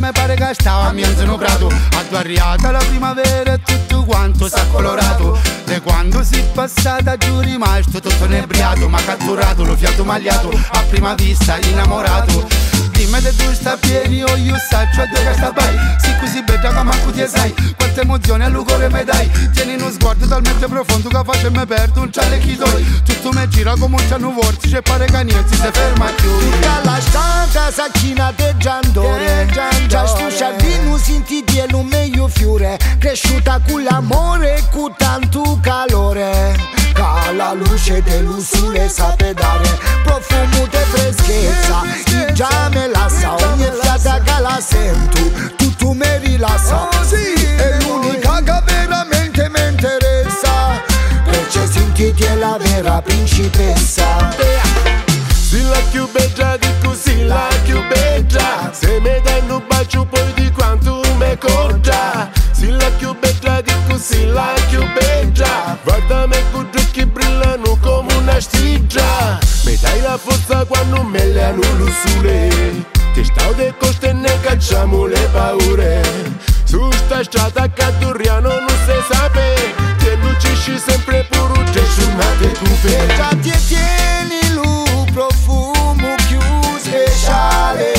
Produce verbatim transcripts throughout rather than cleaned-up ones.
mi pare che stava a miezzo in prato. Ha arrivata la primavera e tutto quanto s'ha colorato. E quando si è passata giù rimasto tutto inebriato, ma catturato, lo fiato magliato, a prima vista innamorato. Dimmi se tu sta pieni o io saccio a dove che sta bai. Si così bella che manco ti sai quante emozioni al cuore mi dai. Tieni uno sguardo talmente profondo che faccia e mi perdo un ciale chi doi. Tutto mi gira come un ciano vortice, pare che niente si ferma più. Tutta la stanza s'acchina de giandore, già sto giardino senti di un meglio fiore, cresciuta con l'amore e con tanto calore. Ca la luce dello sole sape dare profumo de freschezza, il già me la sa, ogni fiata che la sento, tutto mi rilassa. È l'unica che veramente mi interessa, perché sentiti è la vera principessa. Si la più bella di così, la più bella. Se mi dai un bacio poi di quanto mi corda. Si la più bella di così, la più bella. Guardami con gli occhi brillano come una stiglia. Mi dai la forza quando me le hanno lo sole. Ti stavo de coste e ne cacciamo le paure. Su sta strada Caduriano non si sape. Ti lucisci sempre pure te sciunate cupe. Già ti tieni lu profumo più speciale,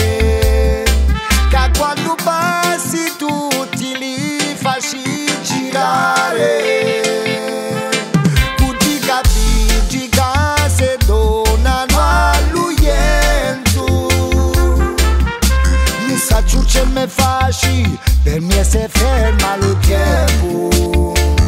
che quando passi tutti li fasci girare. Tutti capigi che se donano all'uienzo. Mi sa giù ce me fasci, per me se ferma lo tempo.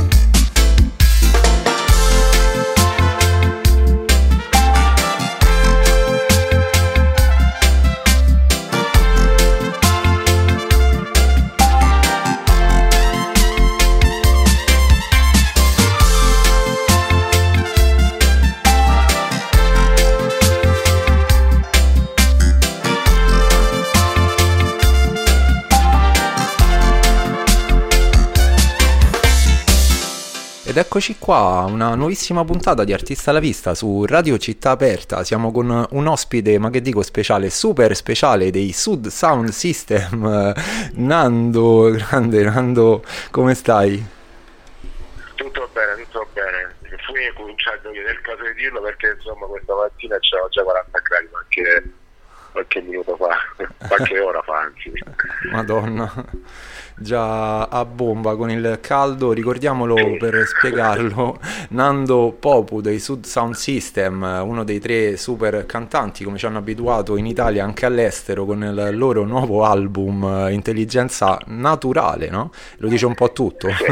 Ed eccoci qua, una nuovissima puntata di Artista alla Vista su Radio Città Aperta. Siamo con un ospite, ma che dico speciale, super speciale dei Sud Sound System, Nando. Grande Nando, come stai? Tutto bene, tutto bene. Fui cominciato io nel caso di dirlo perché insomma questa mattina c'erano già quaranta gradi qualche, qualche minuto fa, qualche ora fa anzi. Madonna. Già a bomba con il caldo. Ricordiamolo per spiegarlo: Nando Popu dei Sud Sound System, uno dei tre super cantanti come ci hanno abituato in Italia anche all'estero con il loro nuovo album Intelligenza Naturale, no? Lo dice un po' tutto. Sì.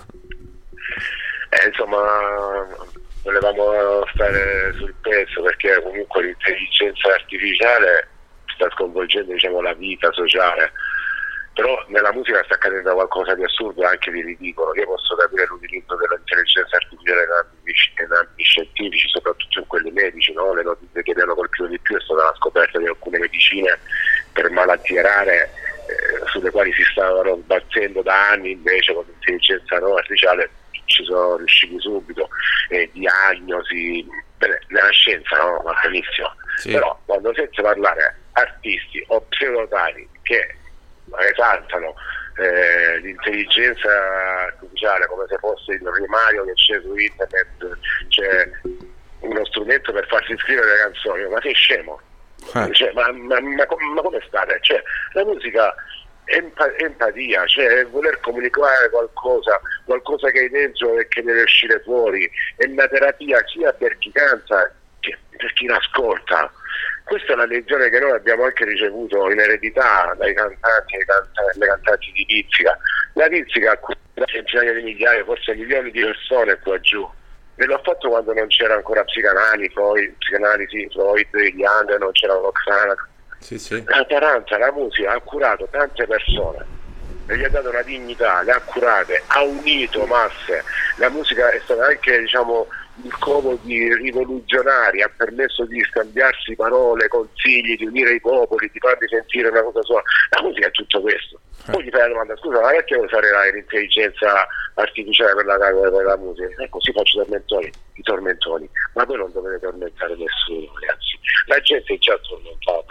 eh, insomma volevamo stare sul pezzo perché comunque l'intelligenza artificiale sta sconvolgendo, diciamo, la vita sociale. Però nella musica sta accadendo qualcosa di assurdo e anche di ridicolo. Io posso capire l'utilizzo dell'intelligenza artificiale in ambiti, in ambiti scientifici, soprattutto in quelli medici, no? Le notizie che mi hanno colpito di più è stata la scoperta di alcune medicine per malattie rare eh, sulle quali si stavano battendo da anni, invece con l'intelligenza no, artificiale ci sono riusciti subito. Eh, diagnosi, bene, nella scienza no? Va benissimo. Sì. Però quando senti parlare artisti o pseudotari che esaltano eh, l'intelligenza artificiale come se fosse il primario che c'è su internet, c'è uno strumento per farsi scrivere le canzoni, ma sei scemo? Eh. Cioè, ma, ma, ma, ma come state? Cioè, la musica è empa- empatia, cioè voler comunicare qualcosa, qualcosa che hai dentro e che deve uscire fuori, è una terapia sia per chi canta che per chi l'ascolta. Questa è la lezione che noi abbiamo anche ricevuto in eredità dai cantanti e canta- le cantanti di Pizzica. La Pizzica ha curato centinaia di migliaia, forse milioni di persone qua giù, e l'ho fatto quando non c'era ancora psicanalisi, Freud, psicanalisi, Freud, Jung, non c'era Roxana. Sì, sì. La Taranza, la musica ha curato tante persone e gli ha dato una dignità, le ha curate, ha unito masse. La musica è stata anche, diciamo, il covo di rivoluzionari, ha permesso di scambiarsi parole, consigli, di unire i popoli, di farli sentire una cosa sola. La musica è tutto questo. Poi gli fai la domanda: scusa, ma perché vuoi usare l'intelligenza artificiale per la, per la musica? E così faccio i tormentoni, i tormentoni. Ma voi non dovete tormentare nessuno, ragazzi. La gente è già tormentata.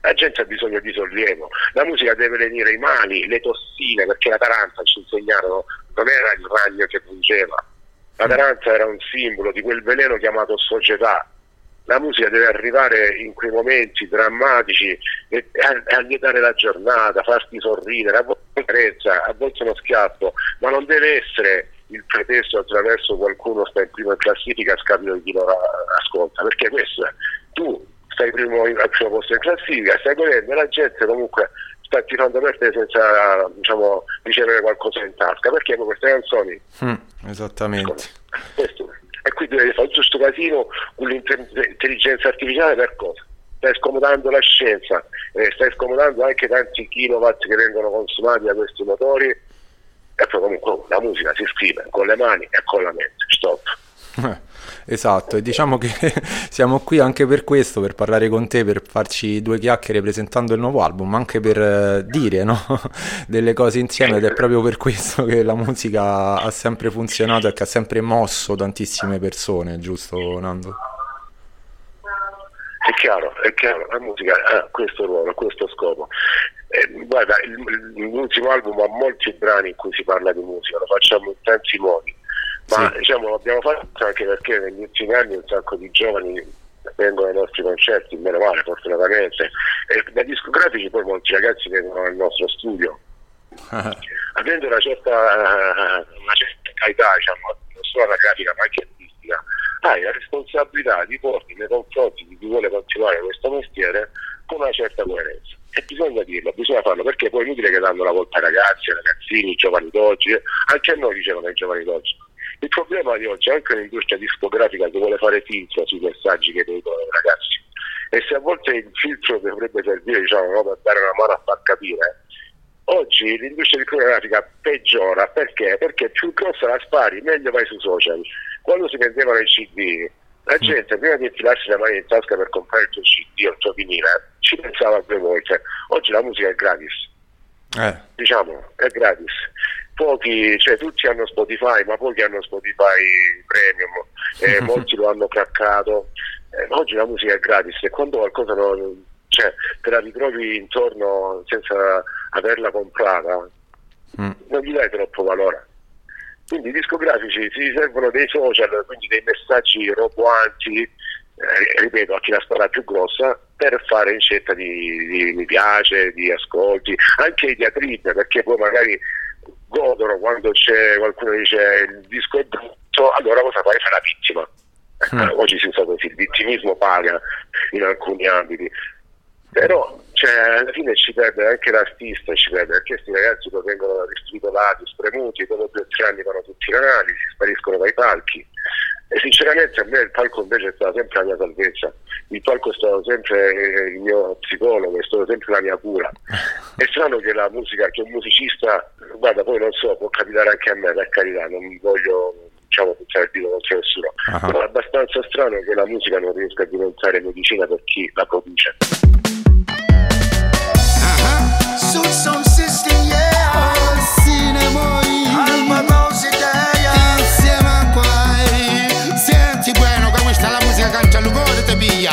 La gente ha bisogno di sollievo, la musica deve lenire i mali, le tossine, perché la taranza, ci insegnarono, non era il ragno che pungeva, la taranza era un simbolo di quel veleno chiamato società. La musica deve arrivare in quei momenti drammatici e allietare la giornata, farti sorridere, a volte una carezza, a volte uno schiaffo, ma non deve essere il pretesto attraverso qualcuno sta in prima in classifica a scapito di chi lo ascolta, perché questo è, tu stai primo, al primo posto in classifica, stai godendo e la gente comunque sta tirando per te senza, diciamo, ricevere qualcosa in tasca, perché con queste canzoni mm, esattamente questo, e quindi devi fare tutto questo casino con l'intelligenza artificiale per cosa? Stai scomodando la scienza, eh, stai scomodando anche tanti kilowatt che vengono consumati da questi motori, e poi comunque la musica si scrive con le mani e con la mente. Stop. Eh, esatto, e diciamo che siamo qui anche per questo, per parlare con te, per farci due chiacchiere presentando il nuovo album, anche per eh, dire, no? delle cose insieme, ed è proprio per questo che la musica ha sempre funzionato e che ha sempre mosso tantissime persone, giusto Nando? È chiaro, è chiaro, la musica ha questo ruolo, ha questo scopo. Eh, guarda, il, l'ultimo album ha molti brani in cui si parla di musica, lo facciamo in tanti modi, ma sì, diciamo l'abbiamo fatto anche perché negli ultimi anni un sacco di giovani vengono ai nostri concerti, meno male, fortunatamente, e da discografici poi molti ragazzi vengono al nostro studio. Avendo una certa, una certa età, diciamo, non solo la grafica ma anche artistica, hai la responsabilità di porti nei confronti di chi vuole continuare questo mestiere con una certa coerenza, e bisogna dirlo, bisogna farlo, perché poi è inutile che danno la volta ai ragazzi, ai ragazzini, ai giovani d'oggi, anche a noi dicevano ai giovani d'oggi. Il problema di oggi è anche l'industria discografica che vuole fare filtro sui messaggi che dicono i ragazzi, e se a volte il filtro dovrebbe servire, diciamo, no, per dare una mano a far capire, oggi l'industria discografica peggiora. Perché? Perché più grossa la spari, meglio vai sui social. Quando si vendevano i C D, la gente prima di infilarsi le mani in tasca per comprare il tuo C D o il tuo vinile ci pensava due volte. Oggi la musica è gratis, eh. diciamo, è gratis. Pochi, cioè tutti hanno Spotify, ma pochi hanno Spotify Premium, e molti lo hanno craccato. Eh, oggi la musica è gratis, e quando qualcosa non, cioè, te la ritrovi intorno senza averla comprata, mm. non gli dai troppo valore. Quindi i discografici si servono dei social, quindi dei messaggi roboanti, eh, ripeto, a chi la spara più grossa, per fare incetta di, di mi piace, di ascolti, anche i diatribe, perché poi magari godono quando c'è qualcuno che dice il disco è brutto, allora cosa fai? Fai la vittima. Mm. Oggi si usa così, il vittimismo paga in alcuni ambiti, però cioè, alla fine ci perde anche l'artista, ci perde, perché questi ragazzi poi vengono ristritolati, spremuti, dopo due o tre anni vanno tutti in analisi, spariscono dai palchi, e sinceramente a me il palco invece è stata sempre la mia salvezza, il palco è stato sempre il mio psicologo, è stato sempre la mia cura. È strano che la musica, che un musicista, guarda, poi non so, può capitare anche a me, per carità, non voglio, diciamo, puntare il dito contro nessuno, uh-huh. però è abbastanza strano che la musica non riesca a diventare medicina per chi la produce. Sul sound system, yeah, al cinema, Alma Rose, yeah, insieme a qua, senti bueno, che questa è la musica che canta l'ugore te piglia,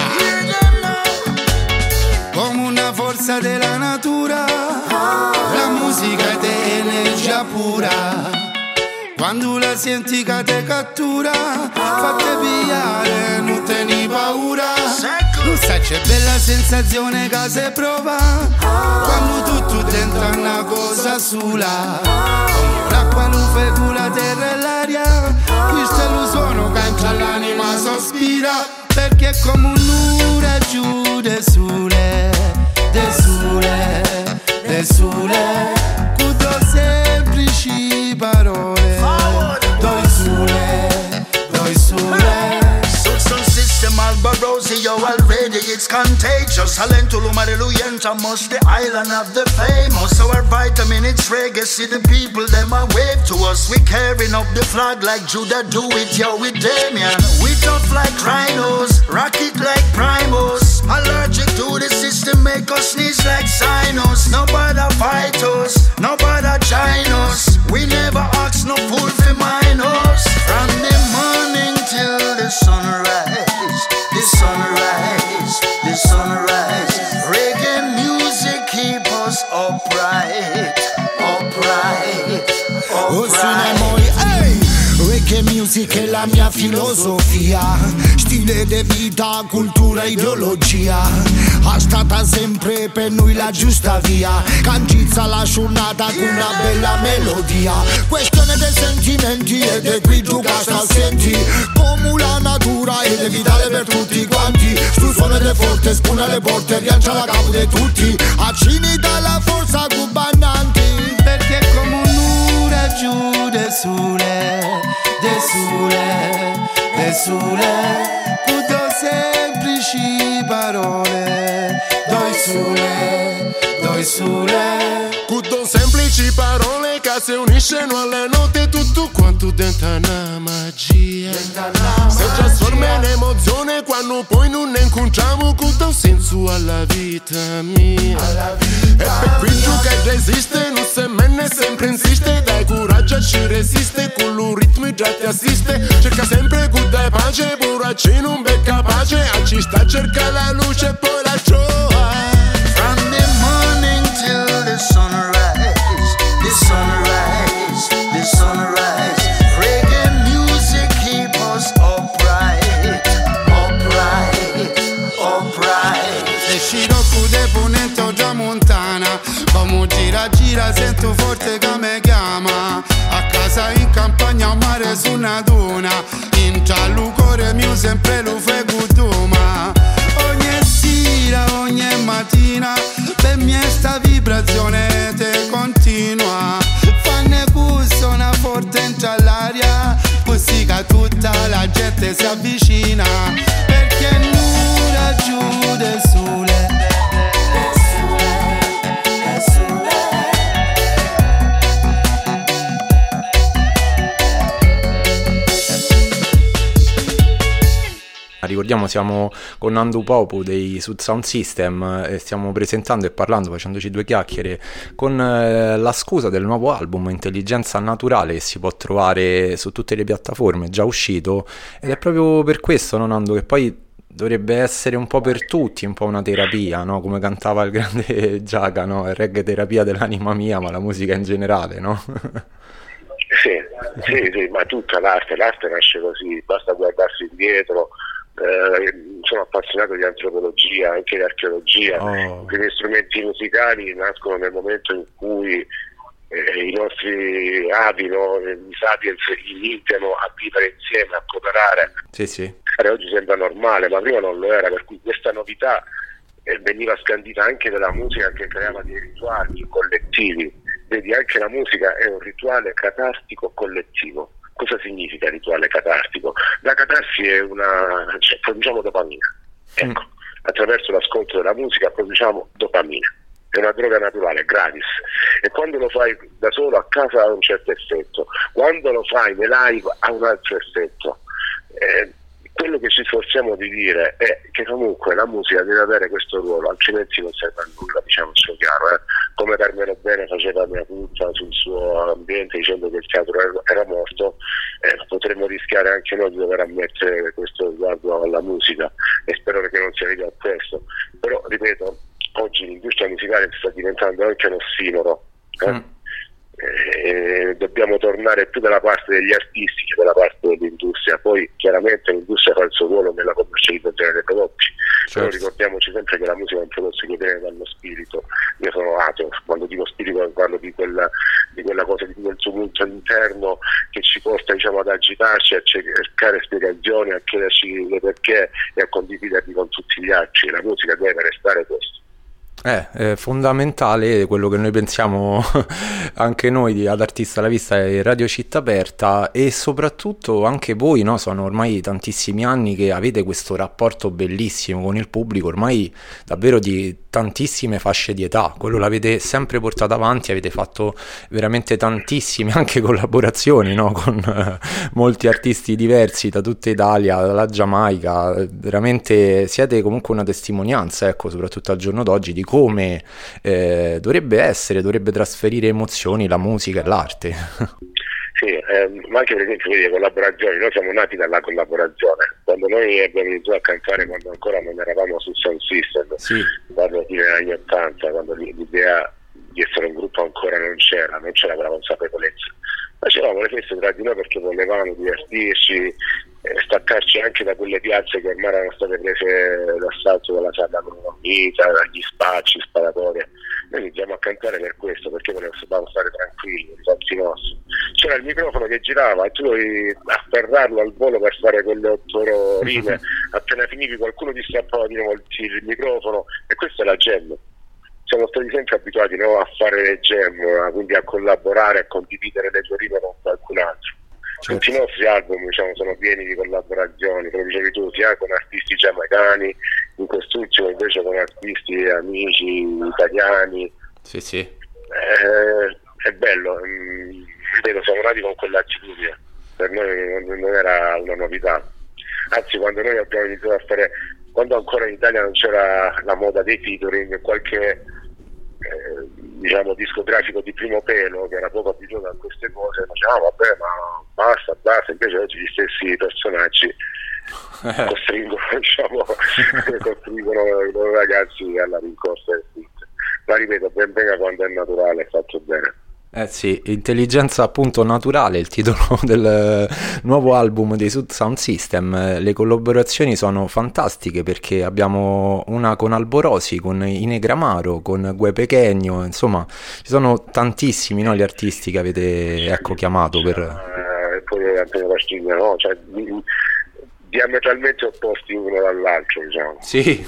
come una forza della natura, la musica è energia pura, quando la senti che te cattura, fate pigliare, non teni paura. Non sai, c'è bella sensazione che si prova quando tutto dentro è una cosa sola, l'acqua, luce, la terra e l'aria, questo è lo suono che entra l'anima sospira, perché è come un'ora giù de sole, de sole, de sole, con due semplici parole, doi sole, doi sole. Alba Rose, yo, already it's contagious. Alentulum, Hallelujah, must the island of the famous. Our vitamin, it's reggae, see the people, them a wave to us. We carrying up the flag like Judah do it, yo, with Damien. We tough like rhinos, rocket like primos. Allergic to the system, make us sneeze like sinus. Nobody fight us, nobody join us. We never ask no fool for minors. From the morning till the sunrise, the sunrise, the sunrise, reggae upright, upright, upright. Ehi! Reggae music è la mia filosofia, stile di vita, cultura, ideologia. Ha stata sempre per noi la giusta via, cancizza la giornata con una bella melodia. Questione dei sentimenti ed è qui tu che sta senti, come la natura ed è vitale per tutti quanti. Stu suono ed è forte, spuna le porte, riancia la capo di tutti, accini dalla forza cubannanti. Perché come un'ura giù de sole, de sole, de sole, cudo semplici parole, doi sole, doi sole. Cudo semplici parole che si uniscono alle note, tutto quanto dentro una magia. Si trasforma in emozione quando poi non ne incontriamo, cudo un senso alla vita mia. E per qui giù che resiste, non se menne sempre insiste, dai coraggio ci resiste, con lo ritmo già ti assiste. Cerca sempre con dai pace, poracci non becca pace, a ci sta cerca la luce e poi la gioia. From the morning till the sunrise, the sunrise, the sunrise. Reggae music keep us upright, upright, upright. E Scirocco de Ponente o Tramontana, come gira gira sento forte che mi chiama. A casa in campagna a mare su una duna, in giallucore mio sempre lo fai cutuma. Ogni sera, ogni mattina, per me sta vibrazione te continua. Fanne gusto una forte entra all'aria, così che tutta la gente si avvicina. Perché nulla giù del sole, del sole, del sole. Ricordiamo, siamo con Nando Popu dei Sud Sound System e stiamo presentando e parlando, facendoci due chiacchiere, con eh, la scusa del nuovo album Intelligenza Naturale, che si può trovare su tutte le piattaforme, già uscito, ed è proprio per questo, no, Nando, che poi dovrebbe essere un po' per tutti, un po' una terapia, no? Come cantava il grande Giaga, no? È reggae terapia dell'anima mia, ma la musica in generale, no? Sì, sì, sì, ma tutta l'arte, l'arte nasce così, basta guardarsi indietro. Eh, sono appassionato di antropologia, anche di archeologia. Oh. Gli strumenti musicali nascono nel momento in cui eh, i nostri avi, no, i sapiens, iniziano a vivere insieme, a cooperare. Sì, sì. Oggi sembra normale, ma prima non lo era, per cui questa novità eh, veniva scandita anche dalla musica che creava dei rituali collettivi. Vedi, anche la musica è un rituale catartico collettivo. Cosa significa rituale catartico? La catarsi è una, cioè, produciamo dopamina. Ecco, mm. attraverso l'ascolto della musica produciamo dopamina. È una droga naturale, gratis. E quando lo fai da solo a casa ha un certo effetto. Quando lo fai nei live ha un altro effetto. Eh, quello che ci sforziamo di dire è che comunque la musica deve avere questo ruolo, altrimenti non serve a nulla, diciamo sia chiaro. Eh? Come Carmelo Bene faceva mia culpa sul suo ambiente dicendo che il teatro era morto, eh, potremmo rischiare anche noi di dover ammettere questo riguardo alla musica, e spero che non si arrivi a questo. Però ripeto, oggi l'industria musicale sta diventando anche un ossimoro. Eh? Mm. Eh, dobbiamo tornare più dalla parte degli artisti che dalla parte dell'industria. Poi chiaramente l'industria fa il suo ruolo nella commercializzazione dei prodotti, certo. Però ricordiamoci sempre che la musica è un prodotto che viene dallo spirito. Io sono ateo, quando dico spirito parlo di quella, di quella cosa, di quel tumulto interno che ci porta, diciamo, ad agitarci, a cercare spiegazioni, a chiederci le perché e a condividerli con tutti gli altri. La musica deve restare questo. Eh, è fondamentale quello che noi pensiamo anche noi di Ad Artista alla Vista e Radio Città Aperta, e soprattutto anche voi, no? Sono ormai tantissimi anni che avete questo rapporto bellissimo con il pubblico, ormai davvero di tantissime fasce di età, quello l'avete sempre portato avanti, avete fatto veramente tantissime anche collaborazioni, no? Con eh, molti artisti diversi da tutta Italia, dalla Giamaica, veramente siete comunque una testimonianza, ecco, soprattutto al giorno d'oggi, di come eh, dovrebbe essere, dovrebbe trasferire emozioni la musica e l'arte. Sì, ehm, ma anche per esempio le collaborazioni, noi siamo nati dalla collaborazione. Quando noi abbiamo iniziato a cantare, quando ancora non eravamo su Sound System, sì. Parlo degli anni ottanta, quando l'idea di essere un gruppo ancora non c'era, non c'era quella consapevolezza. Facevamo le feste tra di noi perché volevamo divertirci, eh, staccarci anche da quelle piazze che ormai erano state prese d'assalto dalla sala unita, dagli spacci, sparatorie. Noi iniziamo a cantare per questo, perché volevamo stare tranquilli, i fatti nostri. C'era il microfono che girava e tu dovevi afferrarlo al volo per fare quelle otto rime. Appena finivi qualcuno ti strappava di nuovo il microfono, e questa è la jam. Siamo stati sempre abituati, no, a fare le jam, quindi a collaborare, a condividere le tue rime con qualcun altro. Certo. Tutti i nostri album, diciamo, sono pieni di collaborazioni, come dicevi tu, sia con artisti giamaicani, in quest'ultimo invece con artisti amici italiani. Sì, sì. Eh, è bello, mm, ripeto, siamo nati con quell'attitudine, per noi non era una novità. Anzi, quando noi abbiamo iniziato a fare, quando ancora in Italia non c'era la moda dei featuring, qualche eh, diciamo discografico di primo pelo che era poco abituato a queste cose diceva ah, vabbè, ma basta, basta. Invece oggi gli stessi personaggi costringono, diciamo, costringono i loro ragazzi alla rincorsa del hit. Ma ripeto, ben venga quando è naturale, è fatto bene. Eh sì, Intelligenza appunto naturale, il titolo del nuovo album dei Sud Sound System. Le collaborazioni sono fantastiche perché abbiamo una con Alborosi, con Inegramaro, con Gue Pequeño, insomma ci sono tantissimi, no, gli artisti che avete, ecco, chiamato per... Eh, e poi Antonio Pastiglia, no? Cioè, diametralmente opposti uno dall'altro, diciamo. Sì,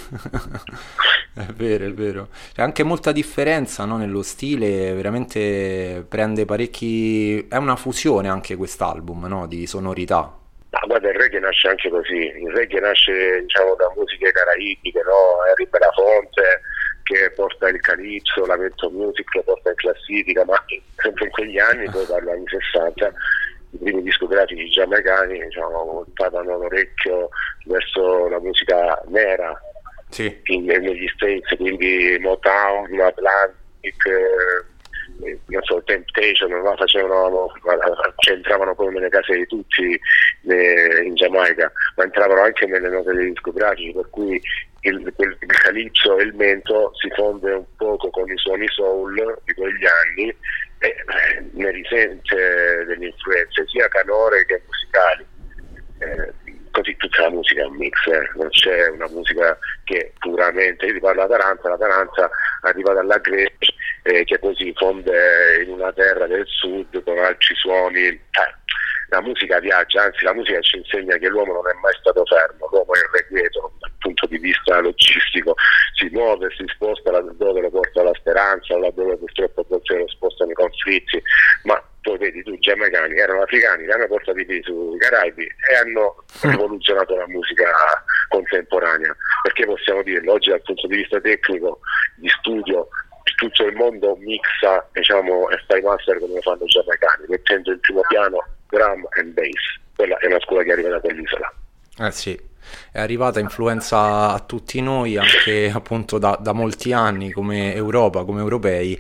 è vero, è vero. C'è anche molta differenza, no, nello stile, veramente prende parecchi... È una fusione anche quest'album, no, di sonorità. Ma guarda, il reggae nasce anche così. Il reggae nasce, diciamo, da musiche caraibiche, no? Harry Belafonte che porta il calypso, la Vento Music che porta in classifica, ma sempre in quegli anni, poi dagli anni sessanta, i primi discografici giamaicani, diciamo, portavano l'orecchio verso la musica nera, sì, in, negli States, quindi Motown, Atlantic, eh, non so, Temptation, no? Facevano, c'entravano poi nelle case di tutti eh, in Giamaica, ma entravano anche nelle note dei discografici, per cui il, il, il calypso e il mento si fonde un poco con i suoni soul di quegli anni, e eh, ne risente delle influenze sia canore che musicali. Eh, così tutta la musica è un mix, eh. Non c'è una musica che puramente, io ti parlo della Taranza, la Taranza arriva dalla Grecia, eh, che poi si fonde in una terra del sud con altri suoni. Eh, la musica viaggia, anzi la musica ci insegna che l'uomo non è mai stato fermo, l'uomo è irrequieto dal punto di vista logistico, si muove, si sposta laddove lo porta la speranza, laddove purtroppo a volte lo spostano i conflitti, ma poi vedi tu, i giamaicani erano africani, li hanno portati lì sui Caraibi e hanno rivoluzionato la musica contemporanea, perché possiamo dirlo, oggi dal punto di vista tecnico, di studio, tutto il mondo mixa, diciamo, e fa i master come fanno i giamaicani, mettendo in primo piano drum and bass. Quella è una scuola che arriva da quell'isola. Eh sì, è arrivata influenza a tutti noi anche appunto da, da molti anni come Europa, come europei.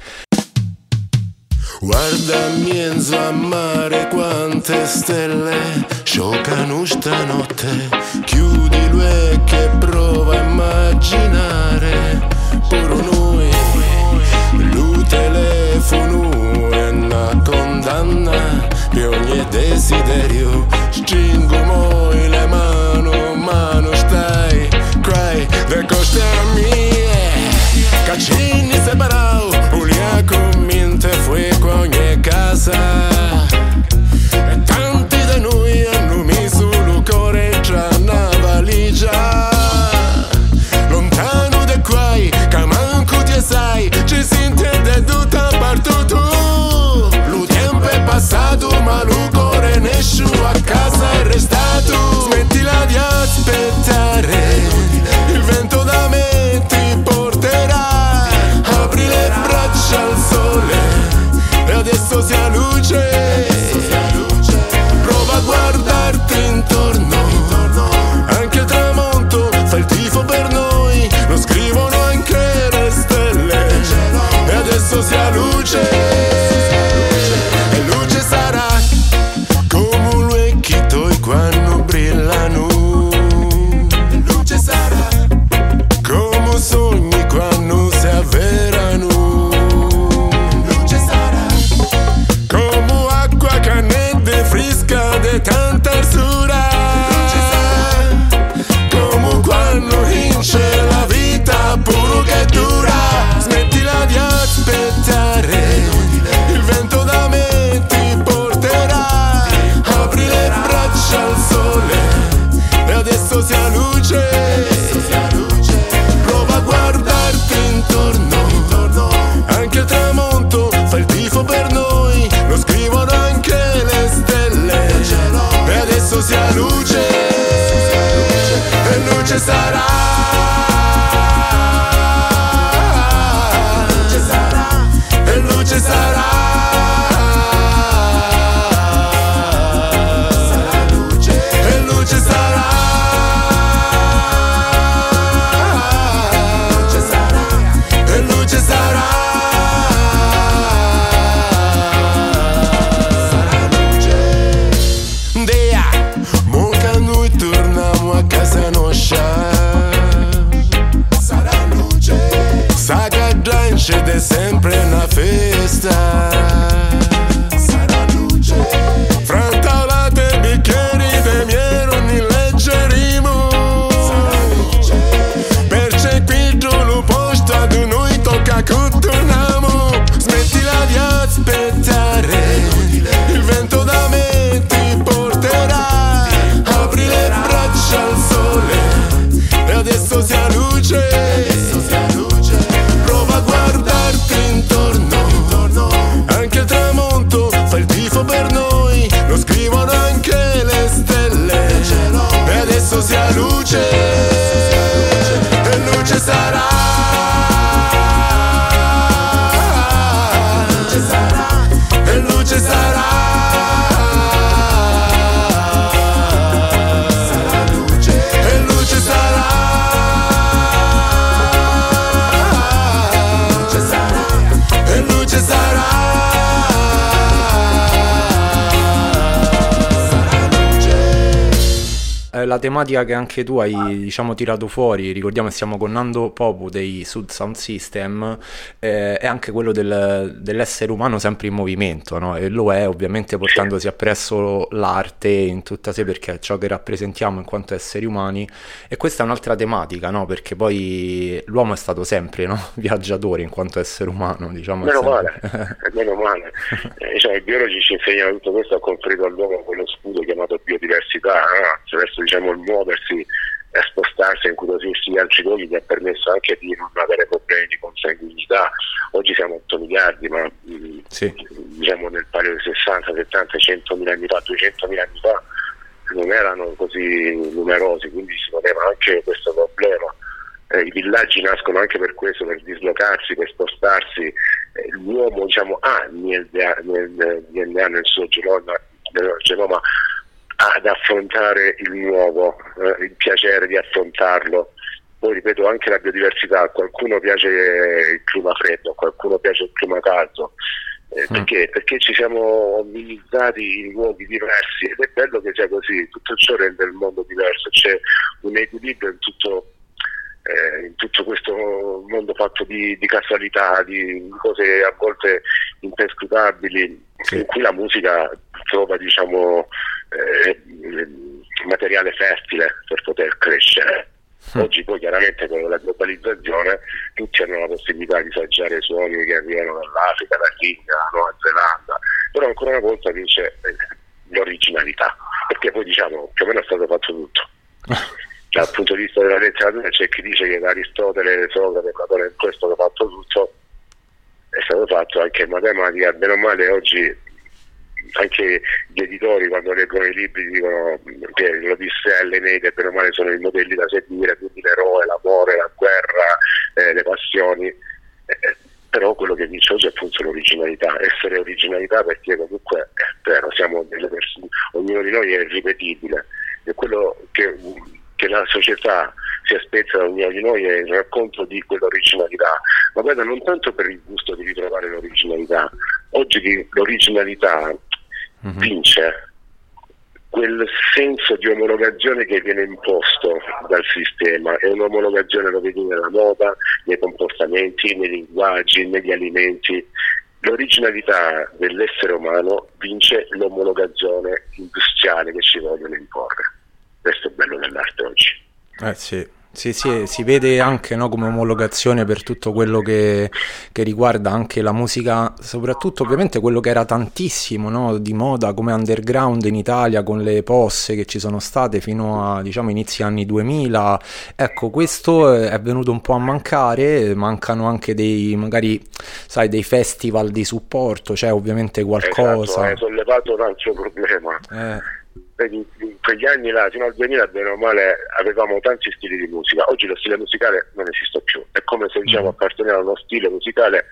Guardami in su a mare quante stelle scioccano stanotte, chiudi l'ue che prova a immaginare pure noi, il telefono è una condanna per ogni desiderio, stringo le mano, mano stai, cry, de coste mie, caccini separao, uliaco mente fuego ogni casa, e tanti di noi hanno messo il cuore tra una valigia, lontano da qui, che manco ti sai, ci si intende tutta parte tu, lo tempo è passato ma il cuore nessu a casa è restato, smettila di aspettare, il vento da me ti porterà, apri le braccia al sole e adesso sia luce, prova a guardarti intorno, anche il tramonto fa il tifo per noi, lo scrivono anche le stelle e adesso sia luce, e luce sarà come un lucchito quando brillano, luce sarà come sogni quando si avverano. eh, la tematica che anche tu hai, diciamo, tirato fuori, ricordiamo che stiamo con Nando Popu dei Sud Sound System, eh, è anche quello del, dell'essere umano sempre in movimento, no? E lo è ovviamente portandosi appresso l'arte in tutta sé, perché è ciò che rappresentiamo in quanto esseri umani, e questa è un'altra tematica, no? Perché poi l'uomo è stato sempre, no? viaggiatore in quanto essere umano, diciamo. Meno sempre... male, meno male. Eh, cioè, i biologi ci insegnano tutto questo, ha conferito all'uomo quello scudo chiamato biodiversità, no? Attraverso, diciamo, il muoversi e spostarsi, incuriosirsi di altri luoghi, che ha permesso anche di non avere problemi di consanguinità. Oggi siamo otto miliardi, ma sì. diciamo nel periodo di sessanta, settanta, centomila anni fa, duecentomila anni fa non erano così numerosi, quindi si poneva anche questo problema. Eh, I villaggi nascono anche per questo, per dislocarsi, per spostarsi. Eh, l'uomo, diciamo, ha nel D N A, nel suo genoma, nel genoma ad affrontare il nuovo, eh, il piacere di affrontarlo. Poi ripeto, anche la biodiversità, a qualcuno piace il clima freddo, a qualcuno piace il clima caldo. Eh, mm. Perché? Perché ci siamo minimizzati in luoghi diversi, ed è bello che sia così. Tutto ciò rende il mondo diverso, c'è un equilibrio in tutto, eh, in tutto questo mondo fatto di, di casualità, di cose a volte imperscrutabili, sì. in cui la musica trova, diciamo, eh, materiale fertile per poter crescere. Oggi poi chiaramente con la globalizzazione tutti hanno la possibilità di assaggiare suoni che arrivano dall'Africa, dall'India, dalla Nuova Zelanda, però ancora una volta vince l'originalità, perché poi, diciamo, più o meno è stato fatto tutto. Dal punto di vista della letteratura c'è chi dice che da Aristotele, Socrate, Platone, in questo che ha fatto tutto, è stato fatto anche in matematica. Bene o male oggi anche gli editori, quando leggono i libri, dicono che l'Odissea e l'Eneide bene o male sono i modelli da seguire, quindi l'eroe, l'amore, la guerra, eh, le passioni, eh, però quello che dice oggi è appunto l'originalità, essere originalità, perché comunque è vero, siamo delle persone, ognuno di noi è irripetibile, e quello che, che la società si aspetta da ognuno di noi è il racconto di quell'originalità, ma guarda, non tanto per il gusto di ritrovare l'originalità. Oggi l'originalità mm-hmm. vince quel senso di omologazione che viene imposto dal sistema, e un'omologazione lo vedi nella moda, nei comportamenti, nei linguaggi, negli alimenti. L'originalità dell'essere umano vince l'omologazione industriale che ci vogliono imporre. Questo è bello dell'arte oggi. Eh sì, sì, sì, si vede anche, no, come omologazione per tutto quello che, che riguarda anche la musica, soprattutto ovviamente quello che era tantissimo, no, di moda come underground in Italia, con le posse che ci sono state fino a, diciamo, inizi anni duemila. Ecco, questo è venuto un po' a mancare, mancano anche dei, magari, sai, dei festival di supporto, c'è ovviamente qualcosa. Esatto, hai sollevato un altro problema. Eh. In quegli anni là, fino al duemila, bene o male, avevamo tanti stili di musica. Oggi lo stile musicale non esiste più, è come se, diciamo, appartenere a uno stile musicale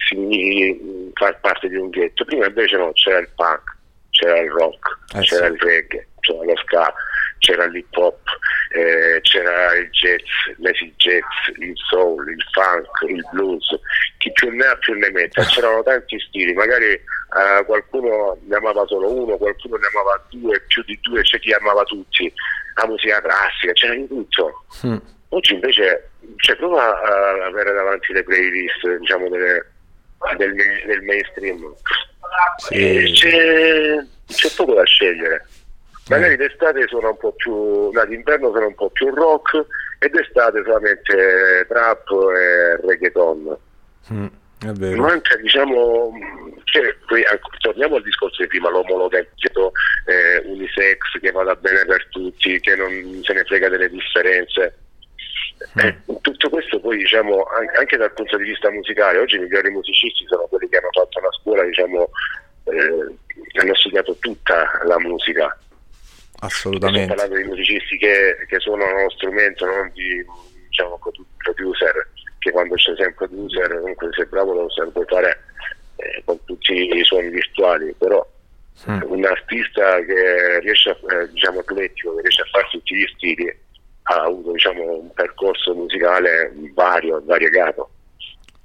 si fa parte di un ghetto. Prima invece no, c'era il punk, c'era il rock, eh c'era sì. il reggae, c'era lo ska, c'era l'hip hop, eh, c'era il jazz, l'easy jazz, il soul, il funk, il blues. Chi più ne ha più ne mette. C'erano tanti stili, magari eh, qualcuno ne amava solo uno, qualcuno ne amava due, più di due, c'è chi amava tutti. La musica classica, c'era di tutto. Mm. Oggi invece, cioè, prova a avere davanti le playlist, diciamo, delle, del, del mainstream. Sì. C'è, c'è poco da scegliere. Magari d'estate sono un po' più, no, d'inverno sono un po' più rock, e d'estate solamente trap e reggaeton. Mm, è vero. Manca, diciamo, cioè, qui, torniamo al discorso di prima, l'omologazione, eh, unisex, che vada bene per tutti, che non se ne frega delle differenze. Mm. Eh, tutto questo poi, diciamo, anche dal punto di vista musicale, oggi i migliori musicisti sono quelli che hanno fatto una scuola, diciamo, eh, hanno studiato tutta la musica. Assolutamente. Sto parlando di musicisti che, che suonano uno strumento, non di, diciamo, producer, che quando c'è sempre producer, comunque se bravo lo puoi fare eh, con tutti i suoni virtuali, però mm. un artista che riesce a, eh, diciamo, eclettico, che riesce a fare tutti gli stili, ha avuto, diciamo, un percorso musicale vario, variegato.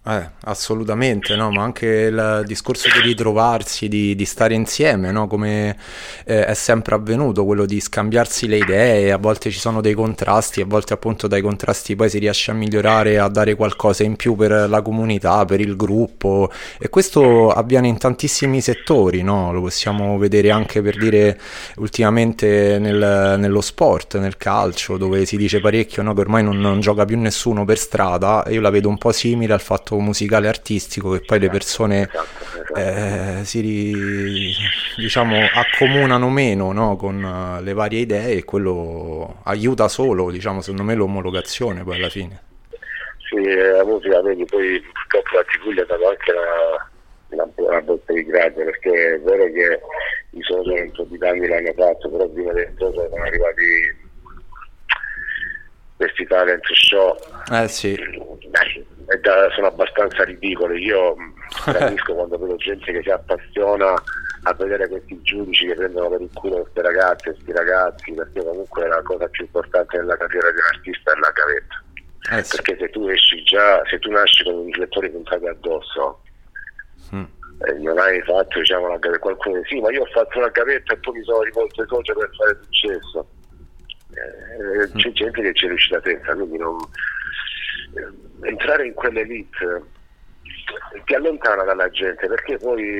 Eh, assolutamente, no? Ma anche il discorso di ritrovarsi, di, di stare insieme, no? Come eh, è sempre avvenuto, quello di scambiarsi le idee, a volte ci sono dei contrasti, a volte appunto dai contrasti poi si riesce a migliorare, a dare qualcosa in più per la comunità, per il gruppo, e questo avviene in tantissimi settori, no? Lo possiamo vedere anche, per dire, ultimamente nel, nello sport, nel calcio, dove si dice parecchio, no? Che ormai non, non gioca più nessuno per strada. Io la vedo un po' simile al fatto musicale artistico, che poi le persone eh, si ri, diciamo accomunano meno, no? Con uh, le varie idee, e quello aiuta solo, diciamo, secondo me, l'omologazione poi alla fine. Sì, la musica, vedi, poi purtroppo la T V gli ha dato anche la, la, la botta di grazia, perché è vero che i social un po' di danni l'hanno fatto, però prima dei social sono arrivati questi talent show. Eh sì. Dai, Da, sono abbastanza ridicoli. Io capisco quando vedo gente che si appassiona a vedere questi giudici che prendono per il culo queste ragazze, questi ragazzi, perché comunque la cosa più importante nella carriera di un artista è la gavetta. Eh sì. Perché se tu esci già, se tu nasci con un riflettore puntato addosso, mm. eh, non hai fatto, diciamo, la gavetta. Qualcuno dice sì, ma io ho fatto la gavetta e poi mi sono rivolto ai social per fare successo. Eh, mm. C'è gente che ci è riuscita senza, quindi non entrare in quell'elite ti allontana dalla gente, perché poi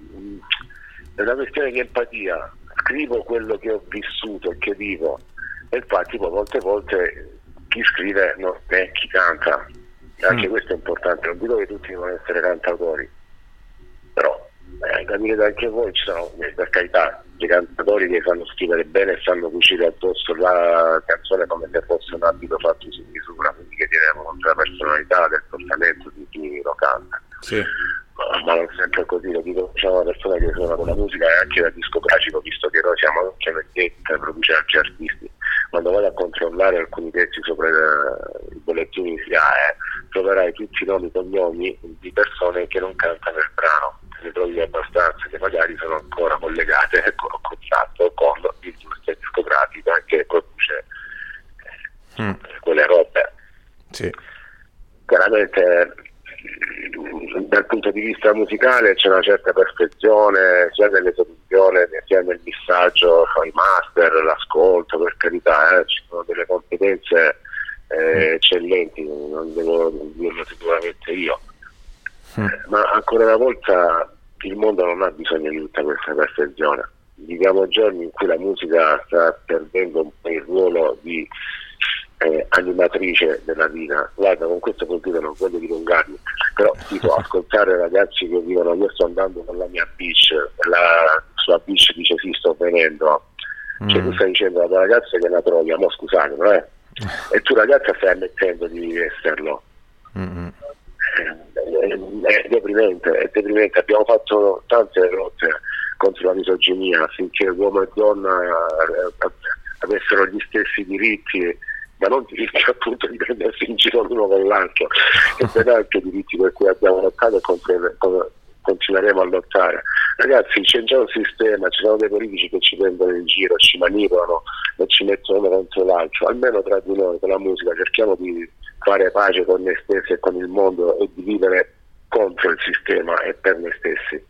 è una questione di empatia. Scrivo quello che ho vissuto e che vivo, e infatti poi molte volte chi scrive non è chi canta, anche mm. questo è importante. Non dico che tutti devono essere cantautori, però eh, capite anche voi, ci sono, per carità, dei cantatori che sanno scrivere bene e sanno cucire addosso la canzone come se fosse un abito fatto su misura, quindi che tiene conto della personalità, del portamento di chi lo canta. Sì. Ma, ma non sempre così, lo dico, diciamo, una persona che suona con la musica e anche da discografico, visto che noi siamo anche vendetta, produce anche artisti. Quando vai a controllare alcuni pezzi sopra i bollettini S I A E, troverai tutti i nomi e cognomi di persone che non cantano il brano. Ne trovi abbastanza che magari sono ancora collegate con un contratto con l'industria discografica che produce mm. quelle robe. Sì. Chiaramente dal punto di vista musicale c'è una certa perfezione sia nell'esecuzione sia nel missaggio, i master, l'ascolto, per carità, eh, ci sono delle competenze eh, eccellenti, non devo dirlo sicuramente io. Mm. Ma ancora una volta il mondo non ha bisogno di tutta questa perfezione. Viviamo giorni in cui la musica sta perdendo un po' il ruolo di eh, animatrice della vita. Guarda, con questo punto non voglio dilungarmi, però tipo ascoltare ragazzi che dicono io sto andando con la mia bitch e la sua bitch dice sì, sto venendo. Mm. Cioè tu stai dicendo alla ragazza che è una troia, mo scusate, no, eh? E tu ragazza stai ammettendo di esserlo. Mm-hmm. È deprimente, è deprimente. Abbiamo fatto tante lotte contro la misoginia affinché uomo e donna avessero gli stessi diritti, ma non diritti appunto di prendersi in giro l'uno con l'altro, e per altri diritti per cui abbiamo lottato e contro, continueremo a lottare. Ragazzi, c'è già un sistema, ci sono dei politici che ci prendono in giro, ci manipolano e ci mettono uno contro l'altro. Almeno tra di noi con la musica cerchiamo di fare pace con noi stessi e con il mondo e di vivere contro il sistema e per noi stessi.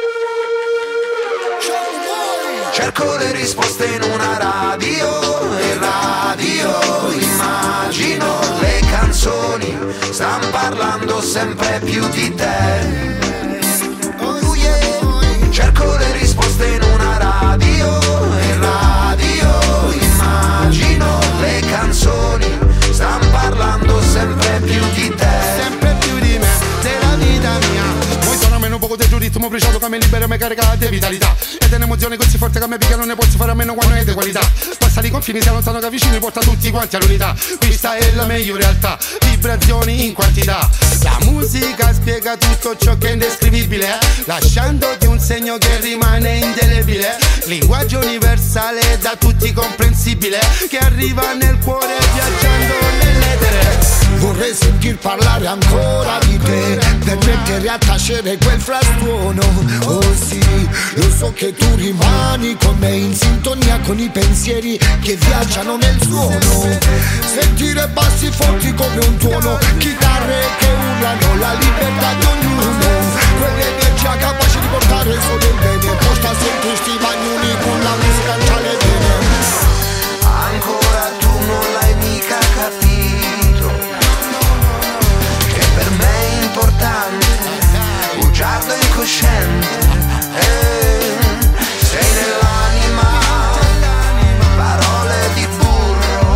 Cerco le risposte in una radio, e radio immagino le canzoni stanno parlando sempre più di te. Oh yeah. Cerco le risposte in una radio, e radio immagino le canzoni stanno parlando sempre più di te. Sempre più di me, della vita mia. Vuoi suonarmi un poco del ritmo preciso che mi libera e mi carica di vitalità. Ed è un'emozione così forte che mi picchia, non ne posso fare a meno quando è di qualità. Passa i confini, sia lontano che vicino, porta tutti quanti all'unità. Questa è la meglio realtà, vibrazioni in quantità. La musica spiega tutto ciò che è indescrivibile, lasciandoti un segno che rimane indelebile. Linguaggio universale da tutti comprensibile, che arriva nel cuore viaggiando nell'etere. Vorrei sentir parlare ancora di te, per mettere a tacere quel frastuono. Oh sì, Io so che tu rimani con me in sintonia con i pensieri che viaggiano nel suono. Sentire bassi forti come un tuono, chitarre che urlano la libertà di ognuno. Quell'energia capace di portare solo il bene, posta sempre sti bagnoni con la musica tra le vene. Ancora tu non l'hai mica capito, che per me è importante, bugiardo incosciente, eh, sei nell'anima, parole di burro,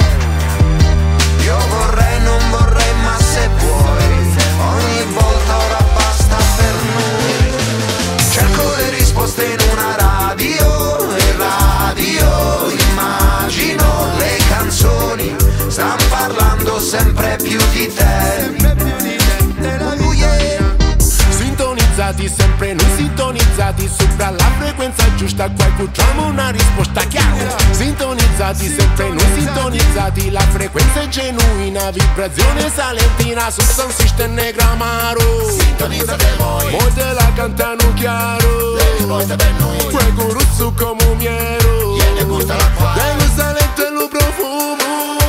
io vorrei, non vorrei, ma se vuoi, ogni volta ora basta per noi, cerco le risposte in una radio, e radio, immagino le canzoni, stanno parlando sempre più di te. Oh yeah. Sintonizzati sempre noi sintonizzati sopra la frequenza giusta, qua facciamo una risposta chiara. Sintonizzati sempre noi sintonizzati, la frequenza è genuina, vibrazione salentina, su Sound System e Gramaro. Sintonizzate voi, molte la cantano chiaro, le risposte per noi, quel curuzzo come un miero, viene gusta la qua, dello salento e lo profumo.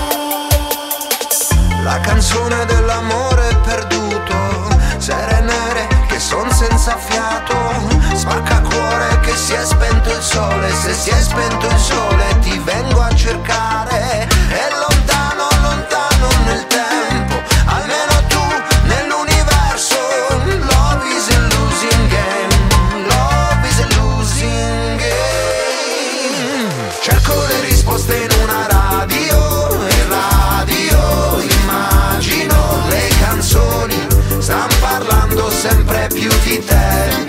La canzone dell'amore perduto, sere nere che son senza fiato, spacca cuore che si è spento il sole, se si è spento il sole ti vengo a cercare, è lontano, lontano nel tempo, almeno tu nell'universo, love is a losing game, love is a losing game, cerco le risposte in una radio, e radio, immagino le canzoni, stanno parlando sempre più di te.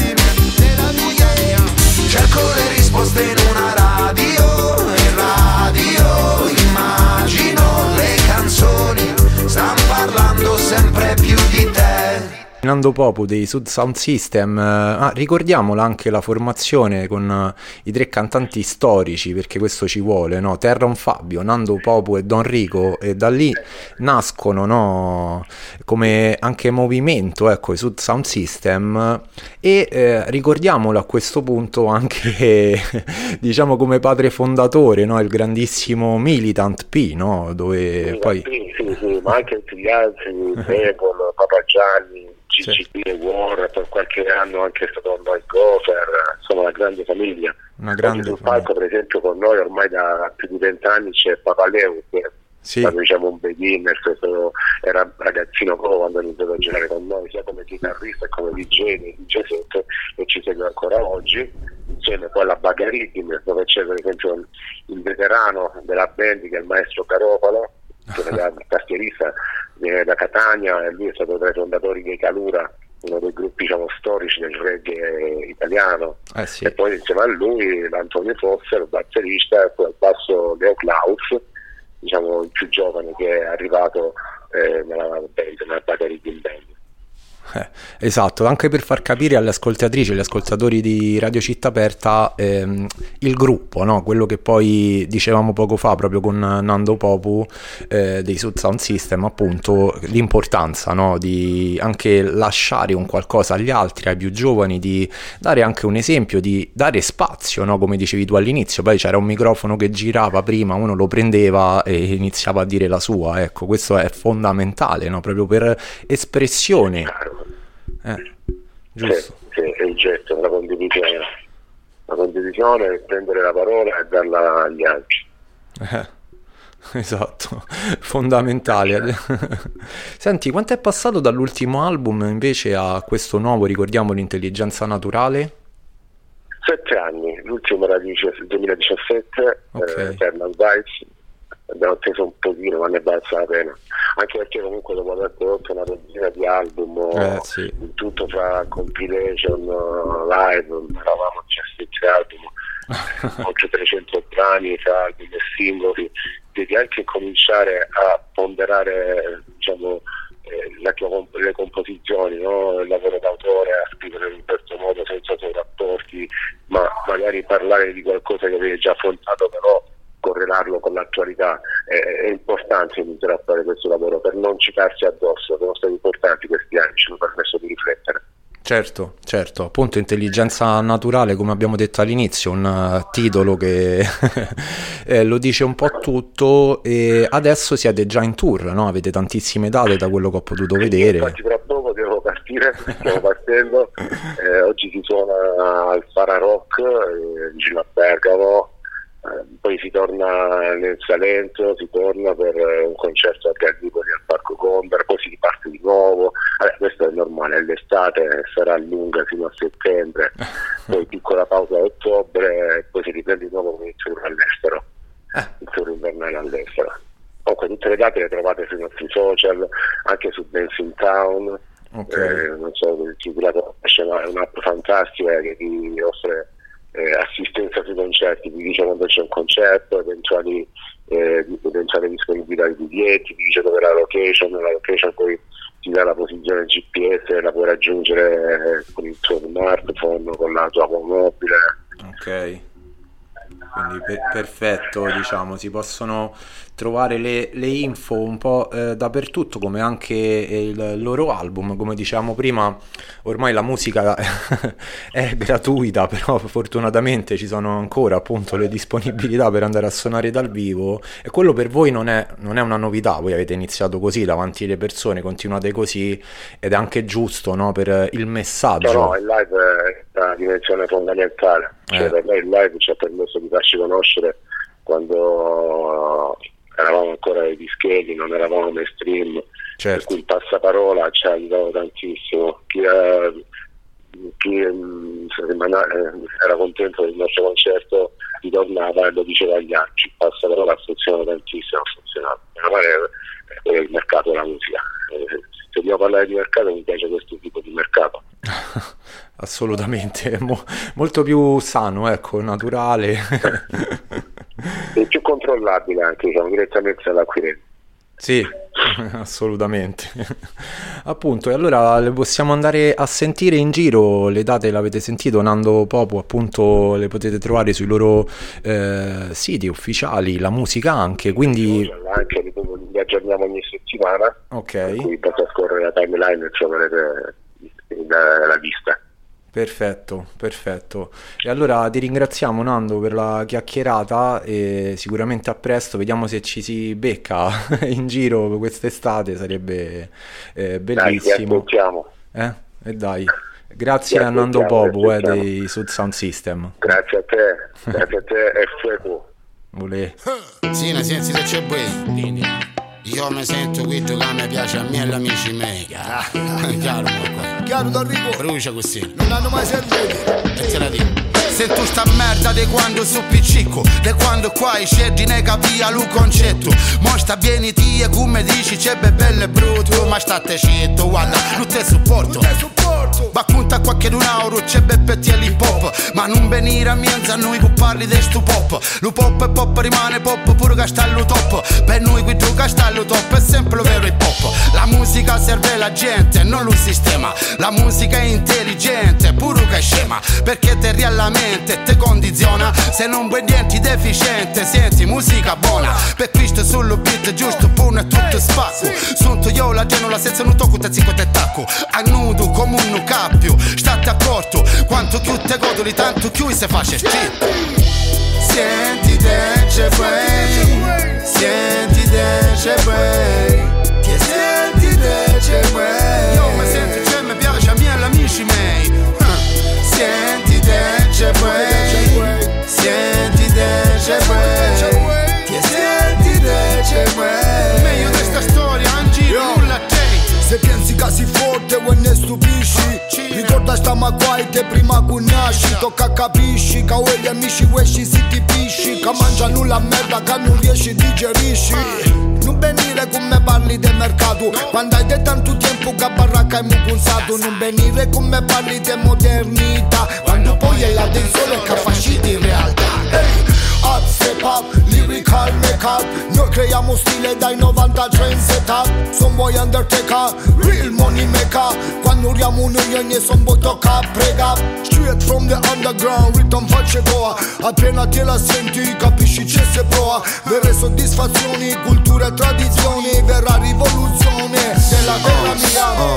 Cerco le risposte in una radio, e radio, immagino le canzoni, stanno parlando sempre più di te. Nando Popu dei Sud Sound System, ah, ricordiamola anche la formazione con uh, i tre cantanti storici, perché questo ci vuole, no? Terron Fabio, Nando Popu e Don Rico, e da lì nascono, no? Come anche movimento, ecco, i Sud Sound System, e eh, ricordiamolo a questo punto anche diciamo come padre fondatore, no? Il grandissimo Militant P, no? Dove sì, poi sì, sì, sì, ma anche tutti gli altri, Nebon, Papa Gianni, C C P, War, per qualche anno anche è stato noi Gofer, insomma una grande famiglia. Una grande sul famiglia. palco, per esempio, con noi ormai da più di vent'anni c'è Papaleo, che Sì. è stato, diciamo, un beginner, stato, era ragazzino proprio quando ha iniziato a giocare con noi, sia come chitarrista che come D J, D J set, e ci segue ancora oggi, insieme poi alla Bagaritim, dove c'è per esempio il veterano della band che è il maestro Caropalo, che era il tastierista, viene da Catania, e lui è stato tra i fondatori dei Calura, uno dei gruppi, diciamo, storici del reggae italiano. Eh sì. E poi insieme a lui l'Antonio Fosser, il batterista, e poi al basso Leo Klaus, diciamo il più giovane che è arrivato eh, nella band, nella Battery Team Band. Eh, esatto, anche per far capire alle ascoltatrici e agli ascoltatori di Radio Città Aperta ehm, il gruppo, no? Quello che poi dicevamo poco fa proprio con Nando Popu eh, dei Sud Sound System, appunto l'importanza, no? Di anche lasciare un qualcosa agli altri, ai più giovani, di dare anche un esempio, di dare spazio, no? Come dicevi tu all'inizio, poi c'era un microfono che girava prima, uno lo prendeva e iniziava a dire la sua, ecco, questo è fondamentale, no? Proprio per espressione. Eh, giusto. Sì, sì, è il gesto, la condivisione. La condivisione è prendere la parola e darla agli altri. Eh, esatto, fondamentale. Senti, quanto è passato dall'ultimo album invece a questo nuovo, ricordiamo, l'Intelligenza Naturale? Sette anni, l'ultimo era del duemiladiciassette, Ok. eh, Eternal Vice. Abbiamo atteso un pochino, ma ne valsa la pena, anche perché comunque dopo aver prodotto una dozzina di album, Eh, sì. tutto fra compilation, live, eravamo diciassette album, oltre trecento brani tra album e singoli, devi anche cominciare a ponderare, diciamo, eh, la tua comp- le composizioni, no? Il lavoro d'autore, a scrivere in un certo modo senza sovrapporti, ma magari parlare di qualcosa che avevi già affrontato, però correlarlo con l'attualità. È, è importante iniziare a fare questo lavoro per non citarsi addosso. Sono stati importanti questi anni, ci hanno permesso di riflettere. Certo, certo, appunto intelligenza naturale, come abbiamo detto all'inizio, un uh, titolo che eh, lo dice un po' tutto, e adesso siete già in tour, no? Avete tantissime date da quello che ho potuto vedere. Infatti tra poco devo partire, stiamo partendo, eh, oggi si suona al Fara Rock eh, vicino a Bergamo, eh, poi si torna nel Salento, si torna per eh, un concerto a Gallipoli al Parco Comber, poi si riparte di nuovo. Allora, questo è normale, è l'estate, sarà lunga fino a settembre, poi piccola pausa a ottobre e poi si riprende di nuovo con il tour all'estero, il tour invernale all'estero. Comunque tutte le date le trovate sui nostri social, anche su Dance in Town. Okay. Eh, non so, chi la conosce, ma è un'app fantastica che ti offre eh, assistenza sui concerti, ti dice quando c'è un concerto, eventuali, eh, eventuali disponibilità di biglietti, ti dice dove è la location, la location poi ti dà la posizione G P S, la puoi raggiungere con il tuo smartphone, con la tua mobile. Ok, quindi per- perfetto, diciamo, si possono trovare le, le info un po' eh, dappertutto, come anche il loro album. Come dicevamo prima, ormai la musica è gratuita, però fortunatamente ci sono ancora appunto le disponibilità per andare a suonare dal vivo, e quello per voi non è, non è una novità. Voi avete iniziato così davanti alle persone, continuate così, ed è anche giusto, no, per il messaggio. No, no, il live è una dimensione fondamentale, cioè eh. per me il live ci ha permesso di farci conoscere quando eravamo ancora ai dischetti, non eravamo mainstream, certo. Per cui il passaparola ci ha aiutato tantissimo. Chi, era, chi um, era contento del nostro concerto ritornava e lo diceva agli altri. Il passaparola ha funzionato tantissimo, ha funzionato. È il mercato della musica. Se devo parlare di mercato, mi piace questo tipo di mercato. Assolutamente, Mo- molto più sano, ecco, naturale. E più controllabile anche, diciamo, direttamente dall'acquirente. Sì, assolutamente. Appunto, e allora le possiamo andare a sentire in giro. Le date l'avete sentito, Nando Popo, appunto le potete trovare sui loro eh, siti ufficiali, la musica anche, quindi anche li aggiorniamo ogni settimana. Ok. Per cui basta scorrere la timeline e troverete la, la lista. Perfetto, perfetto. E allora ti ringraziamo, Nando, per la chiacchierata, e sicuramente a presto, vediamo se ci si becca in giro quest'estate, sarebbe eh, bellissimo. Dai, eh? E dai, grazie a Nando Popo eh, dei Sud Sound System. Grazie a te, grazie a te e fuoco. Volè. Sì, ne senti se c'è bene. Io mi sento qui che mi piace a me e agli amici miei. Ah, chiaro, qua. Chiaro d'Enrico. Brucia così. Non hanno mai sentito. E te la dico. Sento sta merda di quando so piccicco, di quando qua i cerdi ne capia lo concetto. Mo sta bene tie come dici c'è bello e brutto, ma state zitto, guarda, non te supporto. Ma conta qualche un euro c'è beppetti all'hip hop, ma non venire a mienza a noi che parli di sto pop. Lo pop e pop rimane pop pure castello top. Per noi qui tu castello top è sempre lo vero hip hop. La musica serve la gente, non lo sistema. La musica è intelligente, pure che è scema, perché te alla mente e te condiziona. Se non vuoi niente deficiente, senti musica buona. Per questo solo beat giusto, buono e tutto spacco. Sonto io la genola senza non tocco te cinque te tacco. A nudo come un cappio, state accorto quanto più te godoli, tanto più se face scritto. Senti te c'è quei, senti te c'è quei, che senti te c'è quei. Io mi sento c'è, mi piace a me e agli amici miei. Senti te c'è quei, senti te c'è quei, che senti te c'è quei. Meglio di sta storia, Angi, nulla a te. Se pensi che si forte o ne stupisci, ricorda sta maguai te prima che nasci. Tocca capisci che gli amici esci si ti pisci, che mangiano la merda che non riesci digerisci. Non venire come parli del mercato, quando hai da tanto tempo che baracca hai mucunzato. Non venire come parli di modernità, quando poi è la del sole che fasciti in realtà. Hey. Hot step up, lyrical make up. Noi creiamo stile dai novantatré in setup. Son boy undertaker, real money maker. Quando uriamo noi ne son boy tocca prega. Straight from the underground, rhythm facce goa. Appena te la senti capisci c'è se proa. Vere soddisfazioni, cultura e tradizioni, vera rivoluzione della terra mia.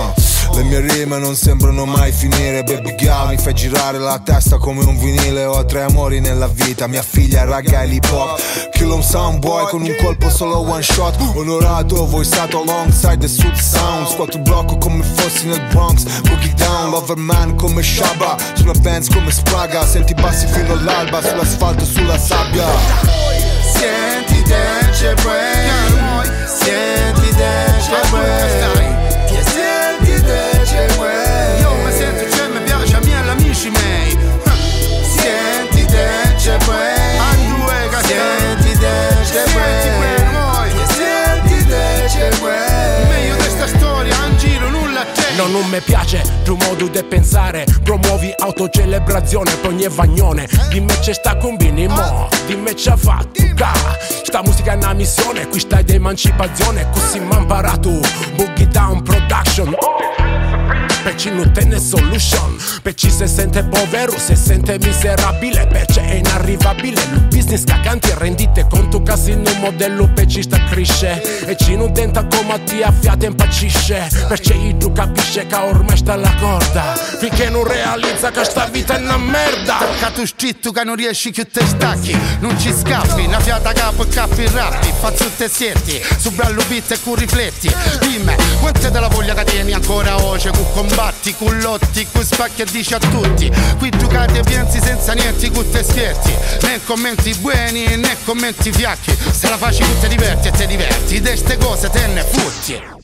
Le mie rime non sembrano mai finire. Baby girl, mi fai girare la testa come un vinile. Ho tre amori nella vita, mia figlia, raga e l'hip hop. Kill 'em soundboy con un colpo solo one shot. Onorato, voi stato alongside the Sud Sound. Squatto il blocco come fossi nel Bronx. Boogie down, Loverman come Shabba. Sulla Benz come Spraga. Senti bassi fino all'alba, sull'asfalto, sulla sabbia. Senti Dance Break, senti Dance Break, senti Dance Break. Io mi sento, cioè mi piace a me e amici miei. Senti Dance Break, a due che senti Dance Break, senti Dance Break. Meglio di sta storia, in giro nulla c'è. No, non mi piace tuo modo di pensare. Promuovi autocelebrazione per ogni vagnone. Dimmi c'è sta combini mo, dimmi c'è fatto ca. Sta musica è una missione, qui stai d'emancipazione. Così m'ha imparato Boogie Down Production. Per chi non tiene solution, per chi se sente povero, se sente miserabile, per chi è inarrivabile. Il business cacanti, rendite conto che se in un modello per chi sta cresce. E chi non tenta come ti affiata impazzisce. Per chi tu capisce che ormai sta alla corda, finché non realizza che sta vita è una merda. Tocca tu scritto che non riesci più te stacchi. Non ci scappi, una fiata capo e cappi rappi. Fazzo te sietti, su brallo beat e cu rifletti. Dimmi, quante della voglia che tieni ancora oggi? Cu combatti, cu lotti, cu spacchi e dici a tutti. Qui giocate e pensi senza niente cu te scherzi. Né commenti buoni né commenti fiacchi. Se la facci tu te diverti e te diverti. De ste cose te ne futti.